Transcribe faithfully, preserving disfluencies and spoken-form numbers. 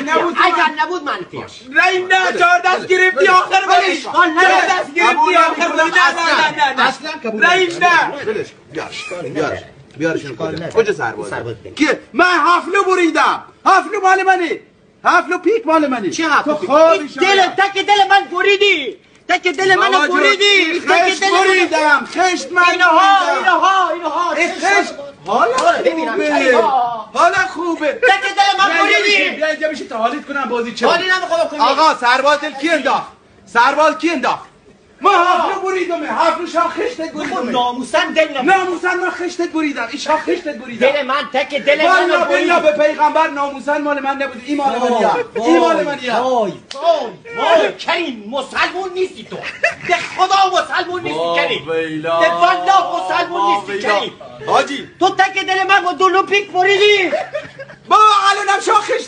نبود اگر نبود منفی رحیم نه چهار دست گرفتی آخر بودی چهار دست گرفتی آخر بودی نه نه نه اصلا قبول رحیم نه ولش بیارش بیارش بیارشون کجا کجا سرباز که من حفلو بریدم حفلو مال منی حفلو پیک مال منی چه حفلو پیک دل تک دل من بریدی تک دل من بریدی خشت بریدم خشت من اینها اینها اینها خشت حالا خوبه حالا خوبه تک دل من بریدی بیا اینجا میشه تا حالیت کنم بازی چه حالی نمیخوام کنی آقا سرباز دل کی انداخت سرباز کی انداخت ما حفلو بریدم حفلو شام خشتت بریدم ناموسن دل نمیخوام ناموسن من خشتت بریدم این شام خشتت بریدم دل من تک دل من والله بریدی بالله به پیغمبر ناموسن مال من نبود این مال منیه این مال منیه وای وای وای کریم مسلمون نیستی تو به خدا مسلمون نیستی کریم به والله مسلمون نیستی کریم حاجی تو تک دل من با دلو پیک بریدی با الانم شاخش